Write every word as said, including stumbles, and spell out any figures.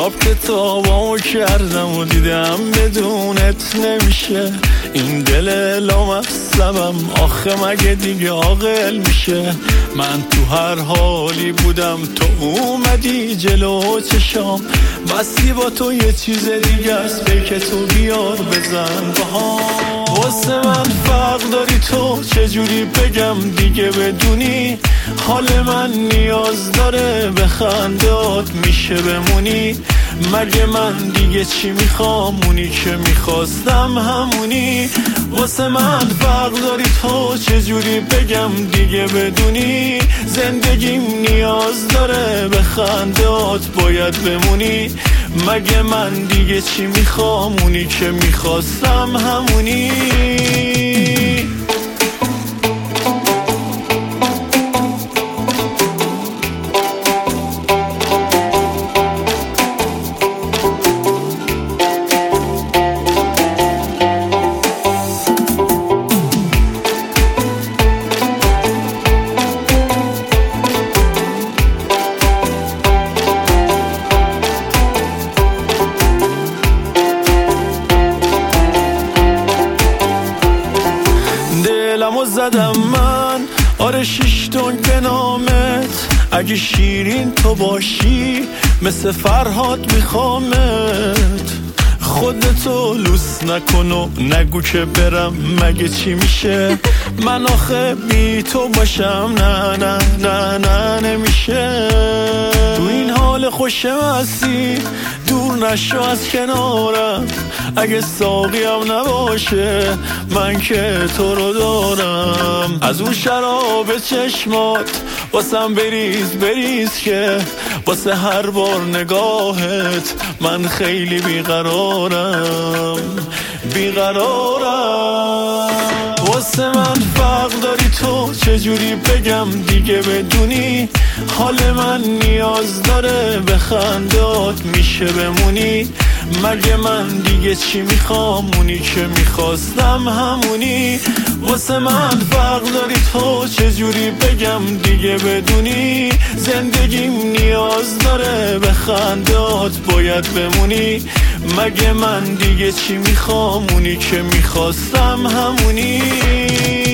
حساب کتابامو کردم و دیدم بدونت نمیشه. این دل لامصبم آخه مگه دیگه عاقل میشه؟ من تو هر حالی بودم تو اومدی جلو چشام، بسی با تو یه چیز دیگه است که تو بیار بزن با هم. واسه من فرق داری تو، چجوری بگم دیگه بدونی حال من نیاز داره به خندات میشه بمونی. مگه من دیگه چی میخوام؟ اونی که میخواستم همونی. واسه من فرق داری تو، چجوری بگم دیگه بدونی زندگیم نیاز داره به خندات باید بمونی. مگه من دیگه چی میخوام؟ اونی که میخواستم همونی. دلمو زدم من، آره شیش تنگ به نامت. اگه شیرین تو باشی مثل فرهاد میخوامت. خودتو لوس نکن و نگو که برم مگه چی میشه؟ من آخه بی تو باشم نه نه نه نه نمیشه. تو این حال خوشم هستی دور نشو از کنارم. اگه ساقیم نباشه من که تو رو دارم. از اون شراب چشمات واسم بریز بریز که واسه هر بار نگاهت من خیلی بیقرارم بیقرارم. واسه من فرق داری تو، چجوری بگم دیگه بدونی حال من نیاز داره به خندات میشه بمونی. مگه من دیگه چی میخوام؟ اونی که میخواستم همونی. واسه من فرق داری تو، چجوری بگم دیگه بدونی زندگیم نیاز داره به خندات باید بمونی. مگه من دیگه چی میخوام؟ اونی که میخواستم همونی.